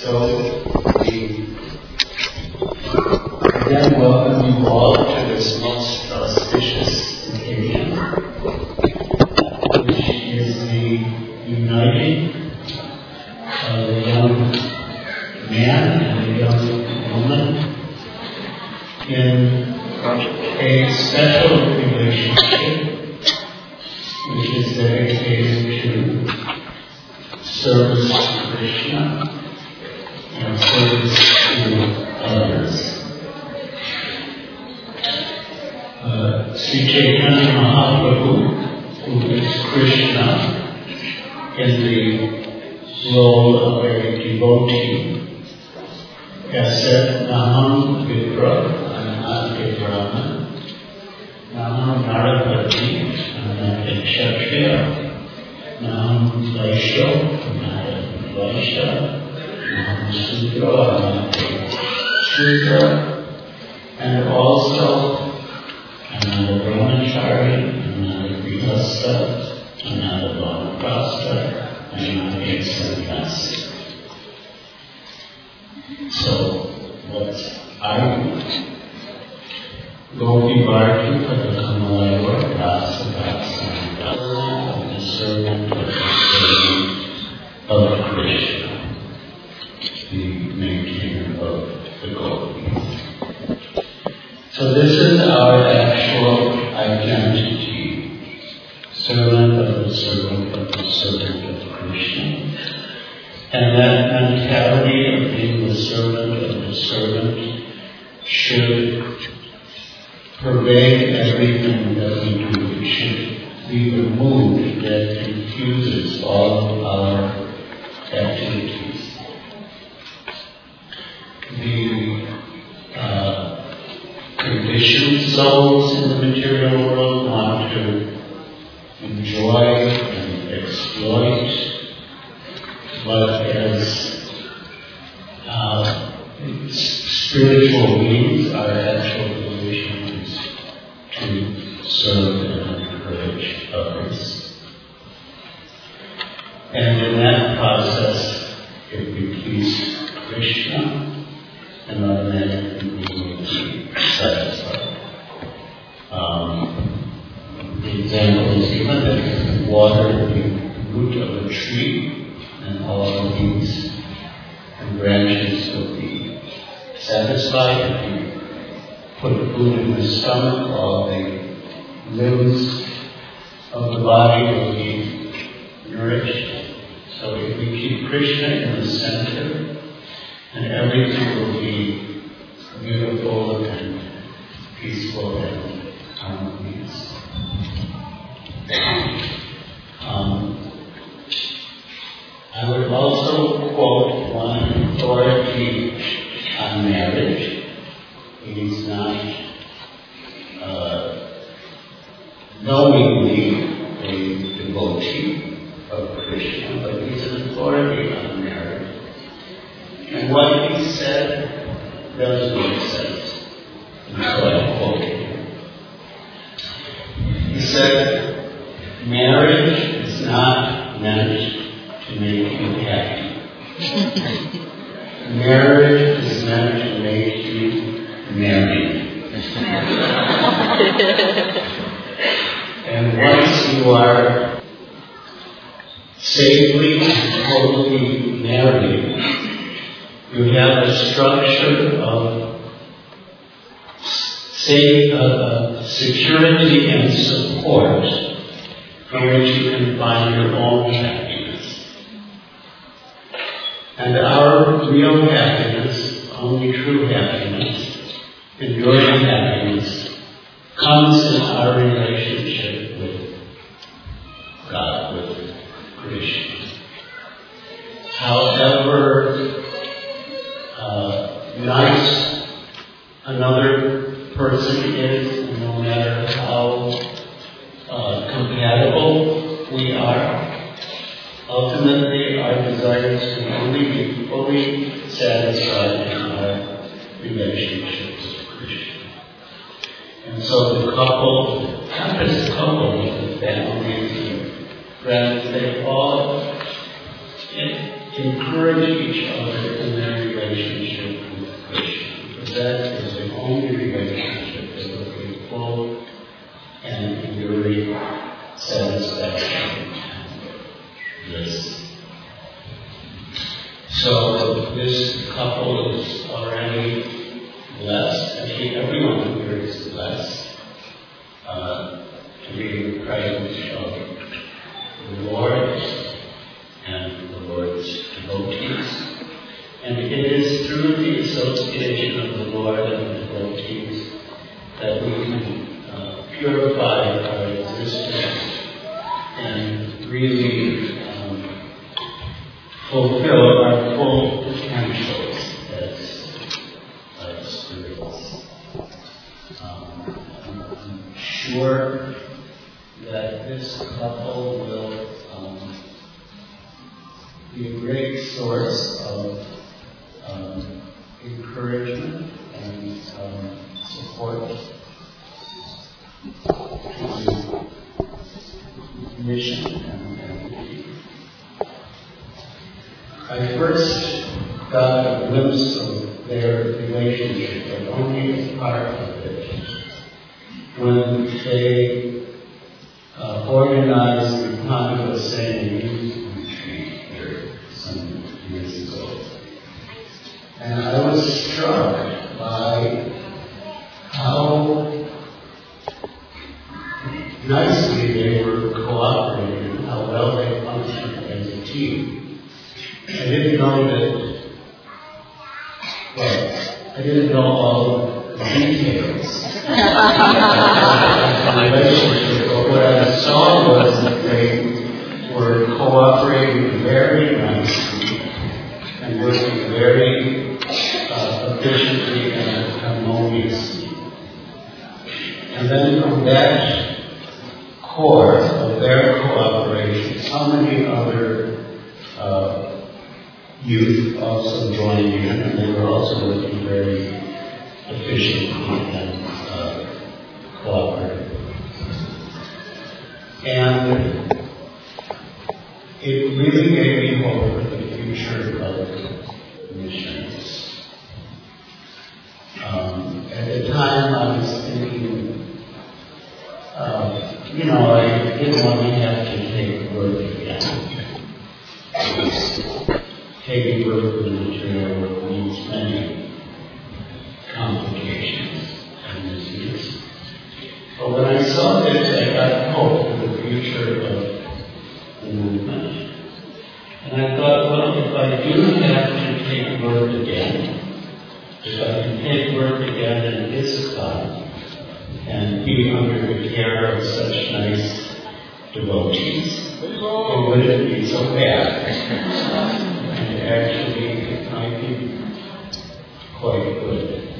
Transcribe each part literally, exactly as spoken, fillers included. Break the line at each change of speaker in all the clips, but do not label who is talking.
So we again welcome you all to this most auspicious occasion, which is the uniting of a young man and a young woman in a special relationship which is dedicated to service to Krishna and service to others. Uh, Sri Chaitanya Mahaprabhu, who is Krishna in the role of a devotee, has said, Naham Vipra, Anam Brahman, Naham Narapati, Anam Kshatriya, Naham Vaishya, Anam Vaishya, Naham Sudra, Anam Sudra, and also Anam Brahmachari, Anam Grihastha, Anam Vanaprastha, and Anam Sannyasi. So, what I want? Gopi Bharti Padakamalaya Rasa Rasa of the servant of the servant of Krishna, the maintainer of the Gopis. So this is our actual identity, servant of the servant of the servant of Krishna. And that mentality of being the servant of the servant should pervade everything that we do. It should be the mood that infuses all of our activities. The uh, conditioned souls in the material world want to enjoy and exploit, but as uh, spiritual beings, our actual position is to serve and encourage others. And in that process, if we please Krishna, and automatically we will be satisfied. Um, the example is given that if you water the root of a tree, and all the leaves and branches will be satisfied. If you put food in the stomach, all the limbs of the body will be nourished. So if we keep Krishna in the center, and everything will be beautiful and peaceful and harmonious. Um, I would also quote one authority on marriage. He is not uh, knowingly a devotee of Krishna, but he's an authority on marriage. And what he said does make sense. And so I quote him. He said, marriage is not meant to make you happy. Marriage is meant to make you married. And once you are safely and totally married, you have a structure of safe, uh, security and support from which you can find your own happiness. And our real happiness, only true happiness, enduring happiness, comes in our relationship with God, with Krishna. However uh, nice another person is, and no matter how uh, compatible we are, ultimately our desires can only be fully satisfied in our relationships with Krishna. And so the couple, not just couple, the families and friends, they all encourage each other in relationship with Krishna, because that is the only relationship that will bring full and enduring satisfaction and bliss. So this couple is already blessed. Actually, everyone here is blessed uh, to be in the presence of the Lord and the Lord's devotees. And it is through the association of the Lord and the devotees that we can uh, purify our existence and really um, fulfill our full potentials as, as spirits. Um, I'm sure that this couple will um, be a great source of um, encouragement and um, support to the mission and, and I first got a glimpse of their relationship, but only a part of it, when they uh, organized the Pandava Sena Youth Retreat here some years ago. And I was struck by how nicely they were cooperating and how well they functioned as a team. I didn't know that, well, I didn't know all the details of the relationship, but what I saw was that they were cooperating very nicely and working very uh, efficiently and harmoniously. And then from that core of their cooperation, so many other uh, youth also joined in, and they were also working very efficiently and uh, cooperatively. And it really gave me hope for the future of missions. Um, at the time, I was thinking, uh, you know, I didn't want to have to take work again. Taking work with the material work means many complications and disease. But when I saw this, I got hope for the future of the movement. And I thought, well, if I do have to take work again, if I can take work again in ISKCON and be under the care of such nice devotees, it wouldn't be so bad. Actually, it might be quite good.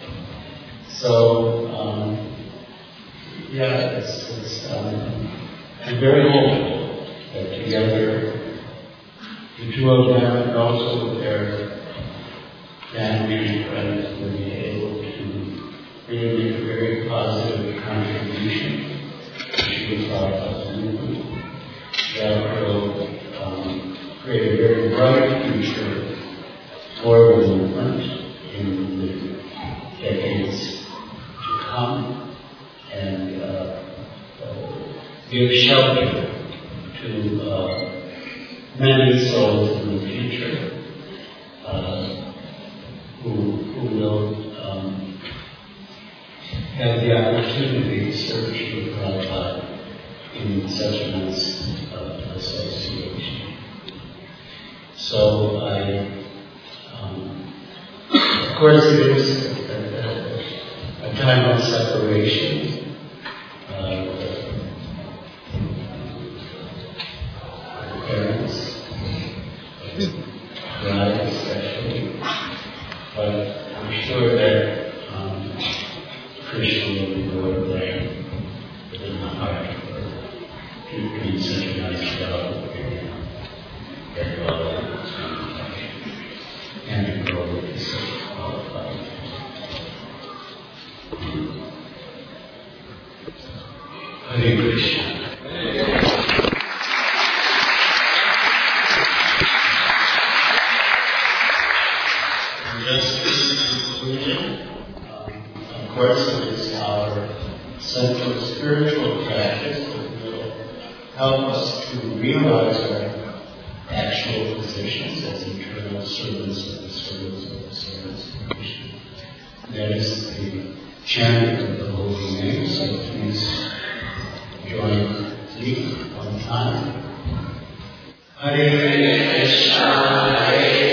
So, um, yeah, it's, it's, um, I'm very hopeful that together, the two of them and also with their family and friends will be able to really make a very positive contribution to the Prabhupada movement that will um, create a very bright future for the movement in the decades to come, and uh, uh, give shelter to uh, many souls in the future uh, who, who will um, have the opportunity to search for Prabhupada in such a nice uh, association. So I, um, of course, it is a, a, a time of separation. Uh, parents, bride especially, but I'm sure that um, Krishna will be Lord there within the heart for doing such a nice job of giving very well. And the Lord is qualified. Hare Krishna. just in conclusion, um, of course, it is our central spiritual practice that will help us to realize our actual positions as eternal servants of the servants of the servants of Krishna. That is the chanting of the holy name, so please join me one time. Hare Krishna, Hare